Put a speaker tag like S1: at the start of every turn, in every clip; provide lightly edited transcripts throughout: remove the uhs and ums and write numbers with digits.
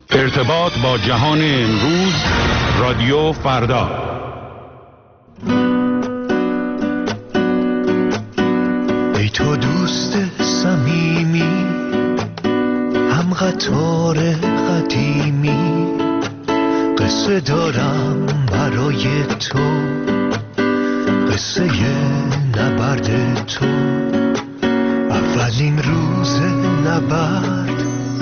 S1: ارتباط با جهان امروز، رادیو فردا.
S2: ای تو دوست صمیمی، هم قطار قدیمی، قصه دارم برای تو، قصه نبرد تو. اولین روز نبرد،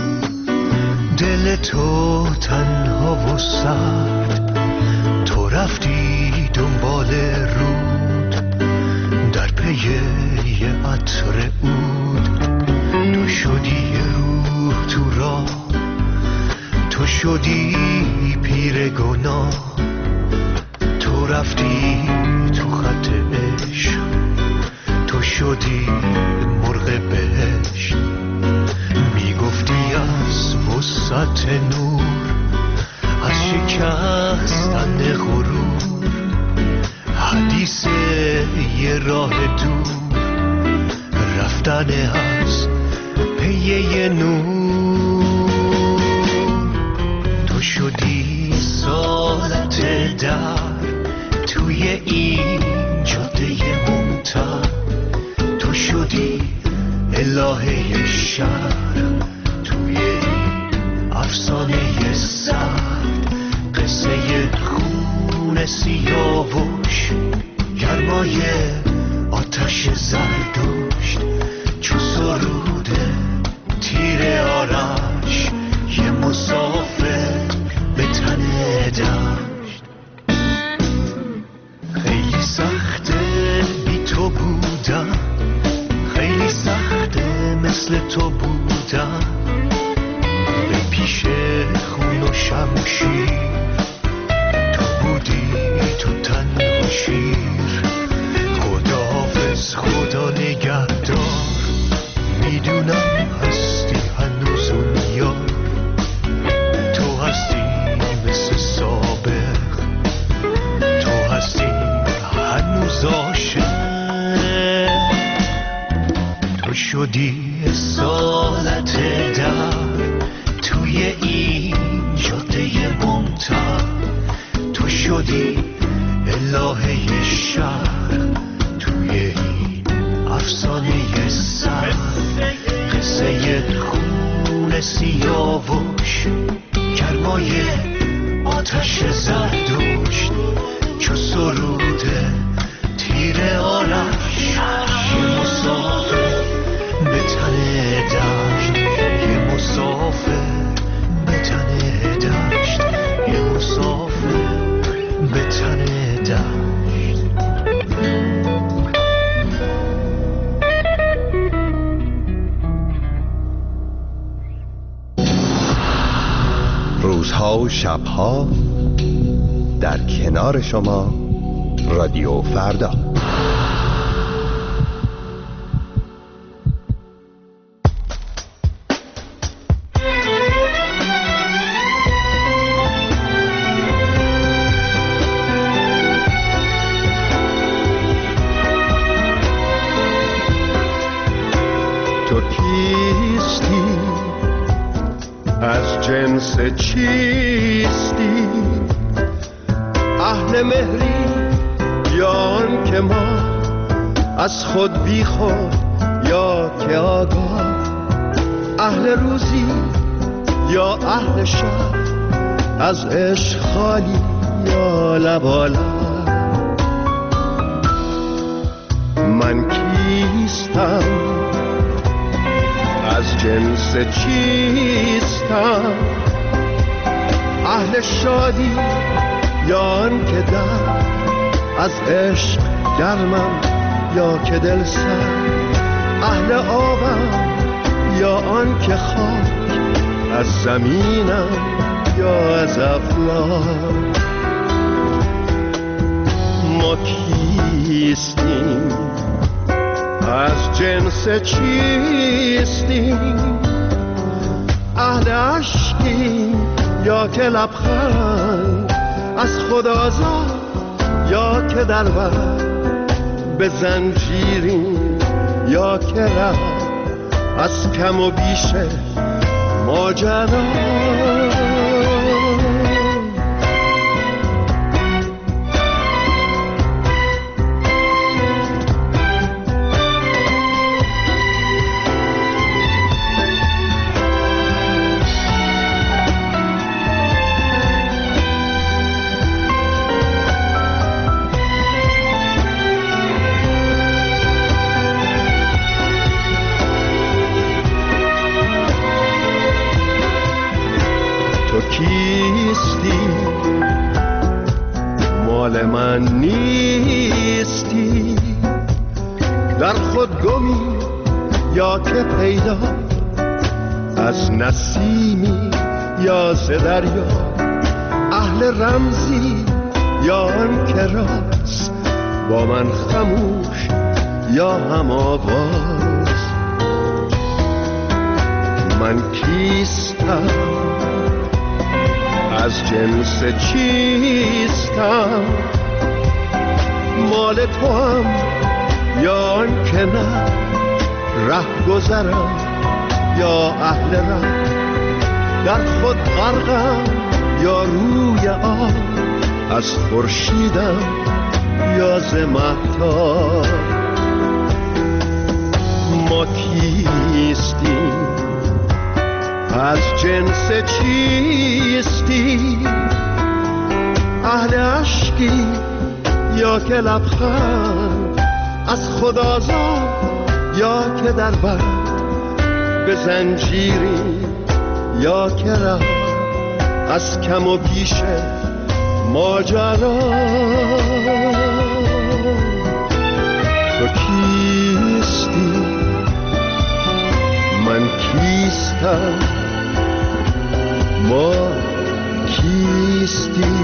S2: دل تو تنها و سرد، تو رفتی دنبال رود، در پی یه عطر عود. تو شدی روح تو راه، تو شدی پیر گناه، تو رفتی تو خط عشق، تو شدی مرغ بهشت. میگفتی از وسعت نور، از شکستن غرور، حدیث یه راه دور، رفتن از پی یه نور. تو شدی سالت در توی این جاده ممتد، تو شدی الهه شهر توی این افسانه سرد. قصه خون سیاوش، گرمای آتش زردشت، چو سروده تیر آرش، یه مسافر به تن دشت. خیلی سخته بی تو بودم، خیلی سخته مثل تو بودم، به پیش خون و شمشیر، تو بودی تو تن و شیر. خداحافظ خدا نگهدار، میدونم هستی هنوز اون یار، تو هستی مثل سابق، تو هستی هنوز عاشق. تو شدی سالت در توی این جاده ممتد، تو شدی الهه شهر توی این افسانه سر. قصه خون سیاوش، گرمای آتش زردشت، چو سروده تیر آرش، یه مسافر به تن دشت، یه مسافر به تن دشت، یه مسافر به تن دشت.
S3: روزها و شبها در کنار شما، رادیو فردا.
S4: تو کیستی؟ از جنس چیستی؟ اهل مهری یا آن که ما از خود بی خود یا که آگاه؟ اهل روزی یا اهل شب؟ از عشق خالی یا لبالب؟ من کیستم؟ از جنس چیستم؟ اهل شادی یا آن که در از عشق گرمم یا که دل سر؟ اهل آبم یا آن که خاک از زمینم یا از افلاک؟ ما کیستیم؟ از جنس چیستیم؟ اهل عشقیم یا که لبخند از خود آزاد یا که در بر؟ به زنجیریم یا که ره از کم و بیش ماجرا؟ کیستی؟ مال من نیستی. در خود گمی یا که پیدا، از نسیمی یا ز دریا، اهل رمزی یا آن که راست، با من خموش یا هم آواز. من کیستم؟ از جنس چیستم؟ مال تو هم یا آن که نه، ره گذرم یا اهل ره، در خود غرقم یا روی آب، از خورشیدم یا ز مهتاب. ما کیستیم؟ از جنس چیستی؟ اهل عشقی یا که لبخند، از خود آزاد یا که در بر، به زنجیری یا که ره، از کم و بیش ماجرا. تو کیستی؟ من کیستم؟ ما کیستی؟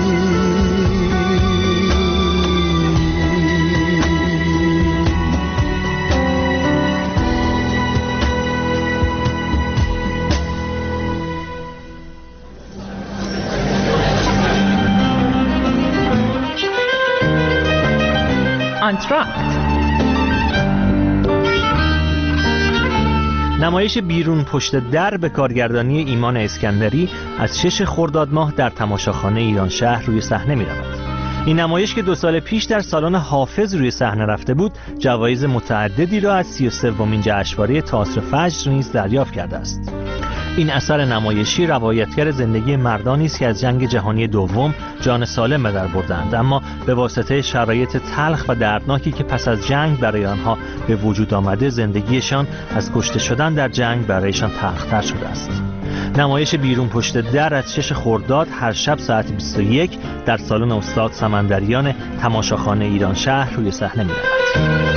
S5: نمایش بیرون پشت در به کارگردانی ایمان اسکندری از 6 خرداد ماه در تماشاخانه ایران شهر روی صحنه می رود. این نمایش که 2 سال پیش در سالن حافظ روی صحنه رفته بود، جوایز متعددی را از 33مین جشنواره تئاتر فجر نیز دریافت کرده است. این اثر نمایشی روایتگر زندگی مردانی است که از جنگ جهانی دوم جان سالم به در بردند، اما به واسطه شرایط تلخ و دردناکی که پس از جنگ برای آنها به وجود آمده، زندگیشان از کشته شدن در جنگ برایشان تلخ‌تر شده است. نمایش بیرون پشت در از 6 خرداد هر شب ساعت 21 در سالن استاد سمندریان تماشاخانه ایران شهر روی صحنه می‌رود.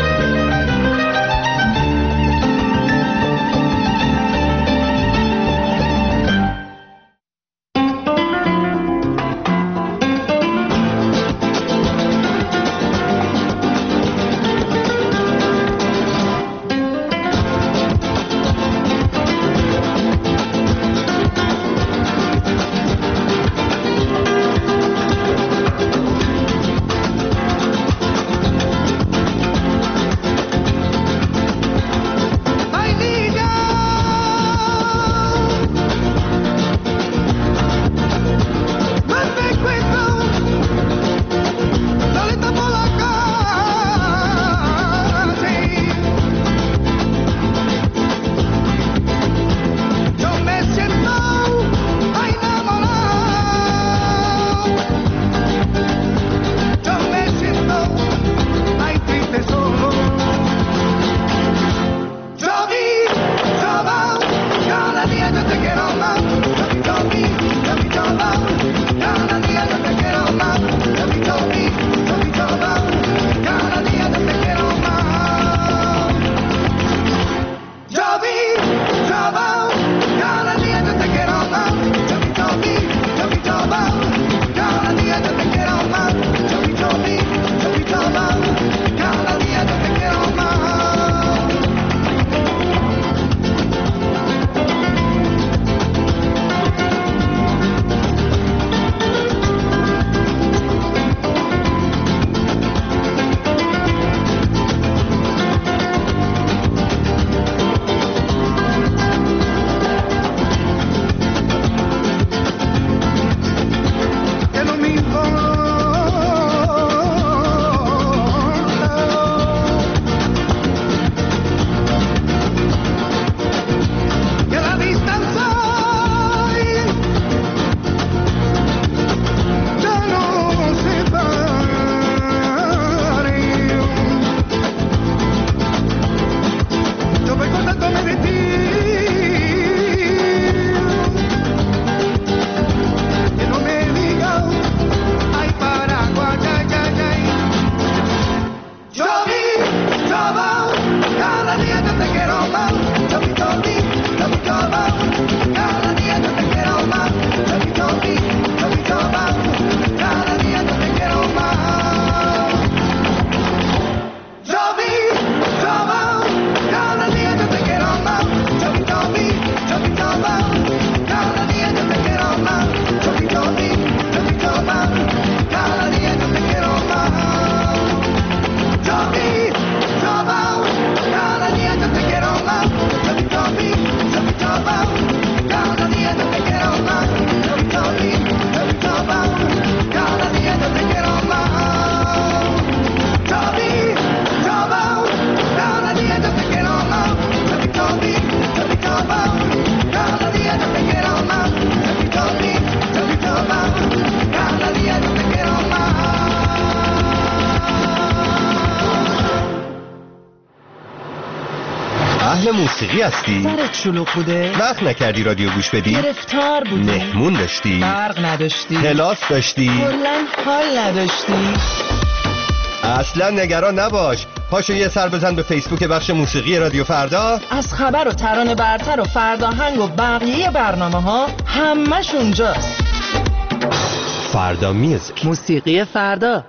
S3: موسیقی هستی؟
S6: سرت شلوغ بوده؟
S3: وقت نکردی رادیو گوش بدی؟
S6: گرفتار بودی؟
S3: مهمون داشتی؟
S6: برق نداشتی؟
S3: کلاس داشتی؟
S6: کلاً حال نداشتی؟
S3: اصلا نگران نباش، پاشو یه سر بزن به فیسبوک بخش موسیقی رادیو فردا.
S6: از خبر و ترانه برتر و فرداهنگ و بقیه برنامه ها همش اونجاست.
S3: فردا میوزیک،
S6: موسیقی فردا.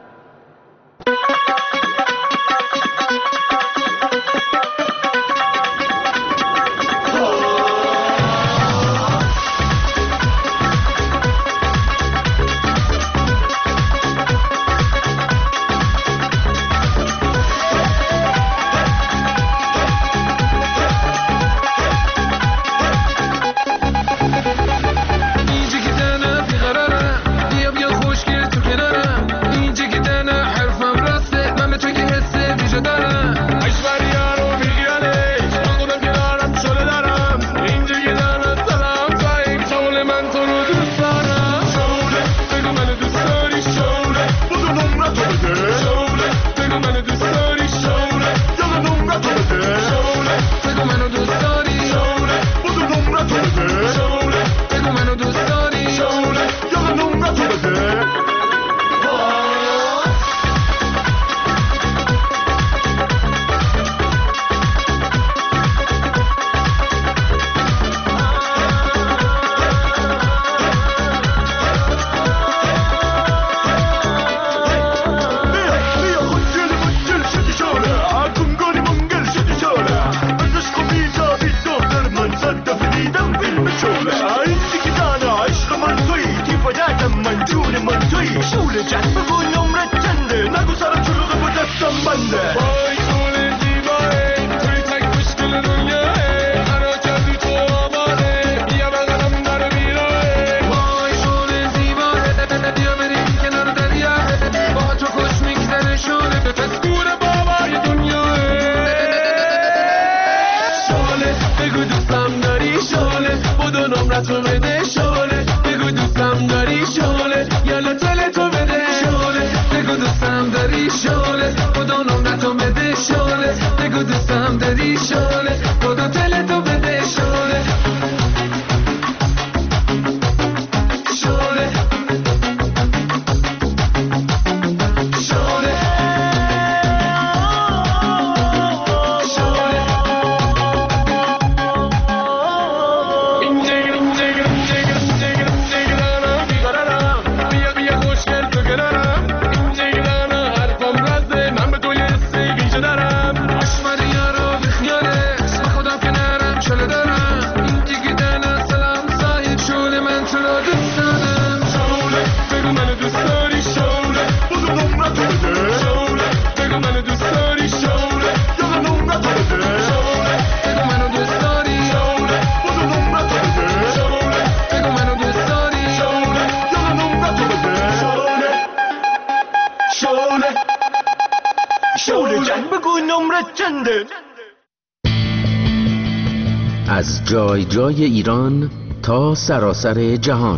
S7: از جای جای ایران تا سراسر جهان،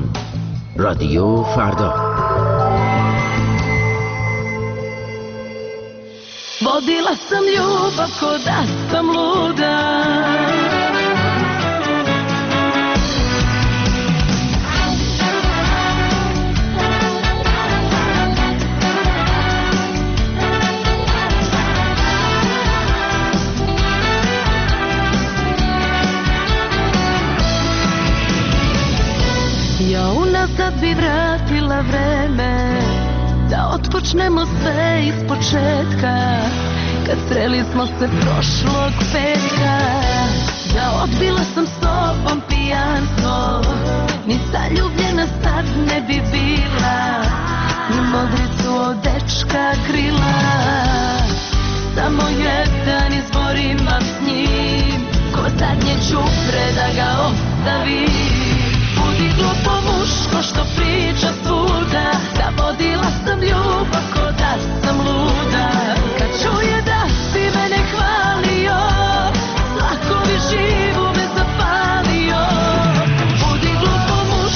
S7: رادیو فردا.
S8: Vodila sam ljubav ko da sam luda. Ja unazad bi vratila vreme, da otpočnemo sve iz početka, kad sreli smo se prošlog petka. Da odbila sam s tobom pijanstvo, ni zaljubljena sad ne bi bila, ni modricu od dečka krila. Samo jedan izbor imam s njim, ko zadnje čupre da ga ostavim. Budi glupo muško što priča svuda, da vodila sam ljubav ko da sam luda. Kad čuje da si mene hvalio, svakovi živu me zapalio. Budi glupo muško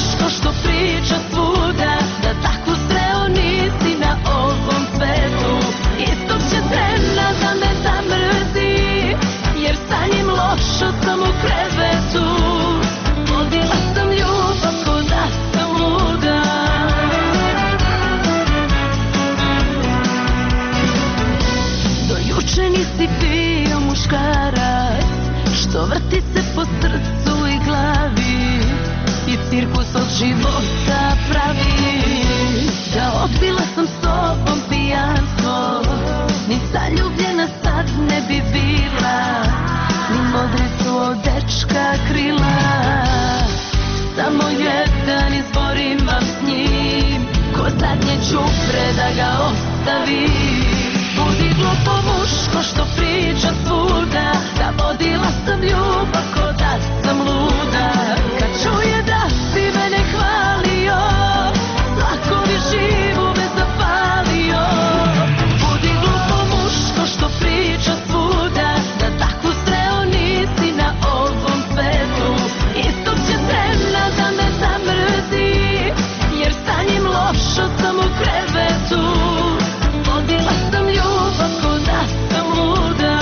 S8: od života pravi. Da odbila sam s tobom pijanstvo, ni zaljubljena sad ne bi bila, ni modre su od dečka krila. Samo jedan izbor imam s njim, ko zadnje đubre da ga ostavim. Budi glupo muško što priča svuda, da vodila sam ljubav ko da sam luda. Kad čuje da si mene hvalio, tlakovi živu me zapalio. Budi glupo muško što priča svuda, da takvu sreo nisi na ovom svetu. Istog će trena da me zamrzi, jer sa njim lošo sam u krevetu. Vodila sam ljubav ko da sam luda.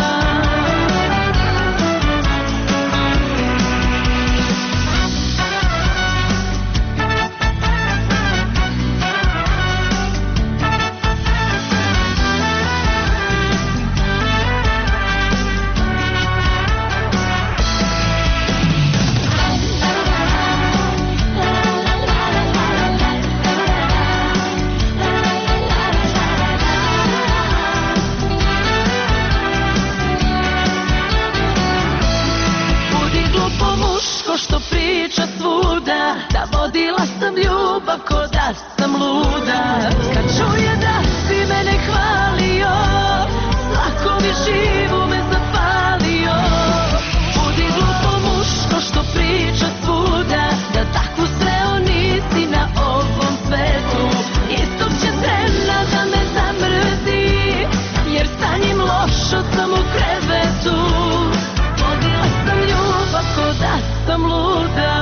S8: Što priča svuda, da vodila sam ljubav ko da sam luda. Kad čuje da si mene hvalio, tlakovi živu me zapalio. Budi glupo muško što priča svuda, da takvu sreo nisi na ovom svetu. Istog će trena da me zamrzi, jer sa njim lošo sam u krevetu. Vodila sam ljubav ko da sam luda.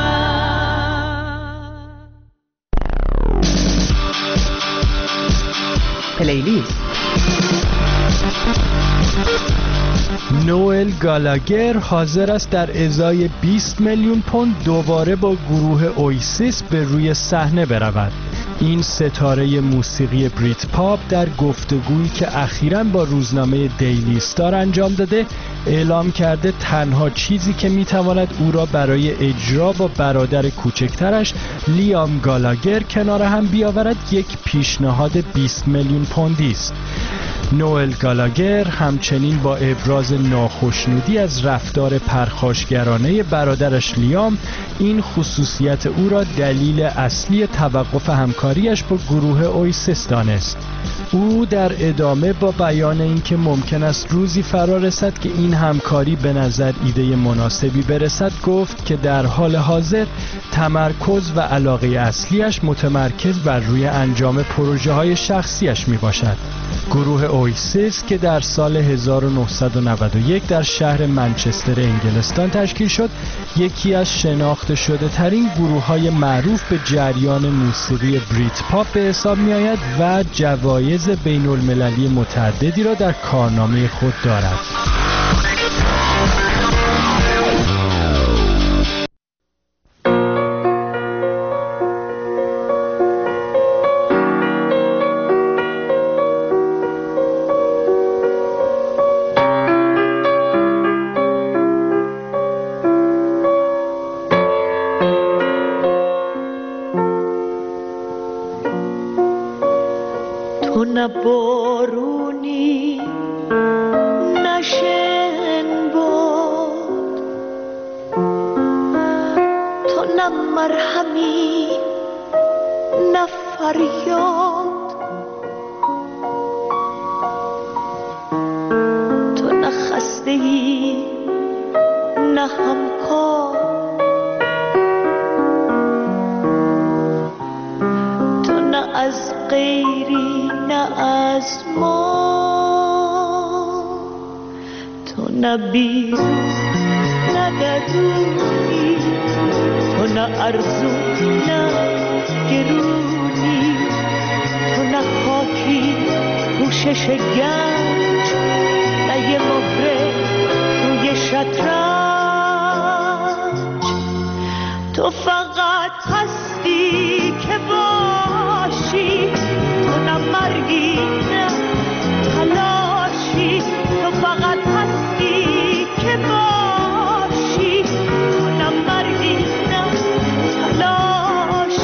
S9: پلیلیست.
S10: نوئل گالاگر حاضر است در ازای 20 میلیون پوند دوباره با گروه اویسیس به روی صحنه برود. این ستاره موسیقی بریت پاپ در گفتگویی که اخیراً با روزنامه دیلی استار انجام داده اعلام کرده تنها چیزی که میتواند او را برای اجرا با برادر کوچکترش لیام گالاگر کنار هم بیاورد یک پیشنهاد 20 میلیون پوندی است. نوئل گالاگر همچنین با ابراز ناخشنودی از رفتار پرخاشگرانه برادرش لیام این خصوصیت او را دلیل اصلی توقف همکاریش با گروه اویسیس دانست. او در ادامه با بیان اینکه ممکن است روزی فرا رسد که این همکاری به نظر ایده مناسبی برسد گفت که در حال حاضر تمرکز و علاقه اصلیش متمرکز بر روی انجام پروژه های شخصیش می باشد. گروه اویسیس که در سال 1991 در شهر منچستر انگلستان تشکیل شد یکی از شناخته شده ترین گروه های معروف به جریان موسیقی بریت پاپ به حساب می آید و جوایز بین المللی متعددی را در کارنامه خود دارد.
S11: نه بارونی نشن باد، تو نه مرهمی نه فریاد، تو نه خسته‌ای نه همکار، تو نه از غیری نه از ما، تو نه بیرون نه درونی، تو نه ارزو نه گرونی، تو نه خاکی پوشش گنج نه یه مهره روی شطرنج، تو فقط هستی که باشی، تو نه مرگی نه تلاشی، تو فقط هستی که باشی، تو نه مرگی نه تلاشی.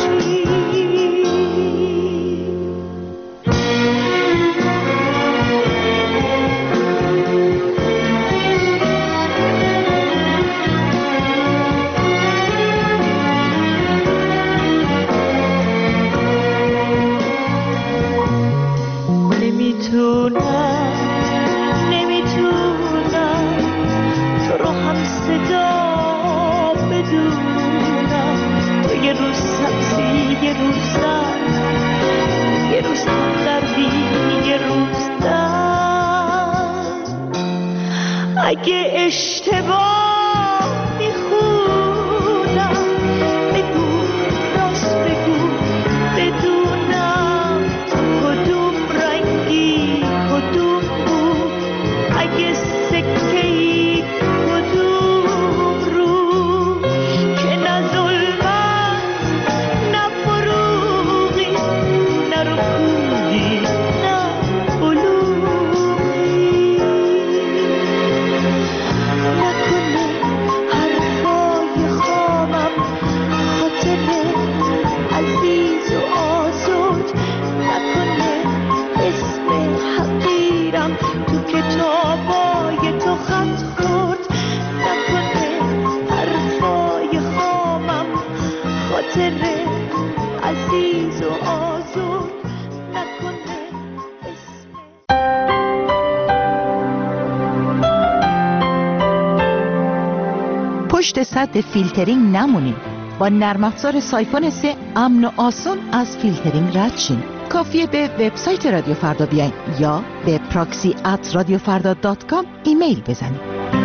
S11: سبزی یه روز در یه روز تردی یه روز در اگه اشتباه میخونم بگو راست بگو بدونم تو کدوم رنگی کدوم بود اگه سکه‌ای کدوم رو که نه ظلمت نه فروغی نه رکودی نه بلوغی نکنه حرفای خامم خاطر عزیز و آزاد نکنه اسم حقیرم تو کتابای تو خط خورد نکنه حرفای خامم خاطر عزیز و آزاد نکنه اسم
S9: پشت سد فیلترینگ نمونید. با نرم افزار سایفون 3 امن و آسان از فیلترینگ رد شین. کافیه به وبسایت رادیو فردا بیاین یا به proxy@radiofarda.com ایمیل بزنید.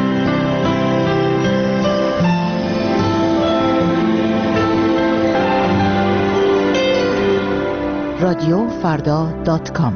S9: radiofarda.com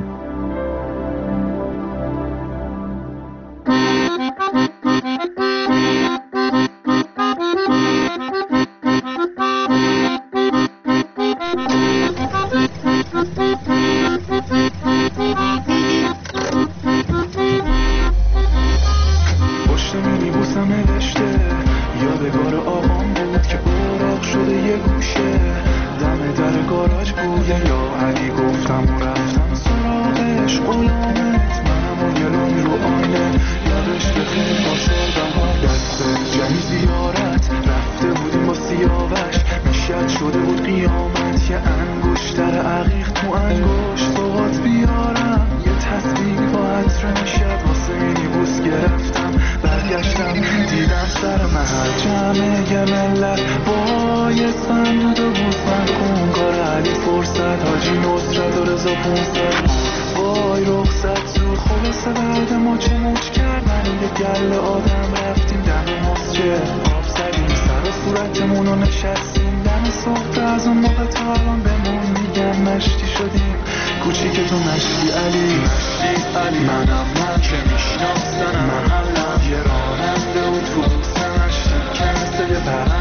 S12: پشت مینیبوسم نوشته یادگار آقام بود که اوراق شده یه گوشه دم در گاراژ بوده یا علی گفتم و رفتم سراغش غلامت منم و گلومی رو آینه یادش به خیلی باشردم ها دست جنی زیارت رفته بودیم با سیاوش میشد شده بود قیامت یه انگشتر عقیق تو انگشت باهات بیارم یه تصویر با عطر میشد واسه مینیبوس گرفتم برگشتم دیدم سر محل جمعه ملت وای سند و بوزن کن کار علی فرصت حاجی نصرت و رضا 500 وای رخصت زود خلاصه بعد ما چه موج کردن یه گل آدم رفتیم دم مسجد آب زدیم سر و صورتمون رو نشستیم دم صبح از اون موقع تا الان بهمون میگن مشتی شدیم کوچیک تو مشتی علی منم من که میشناسنم محلم یه راننده اتوبوس مشتی که مثل یه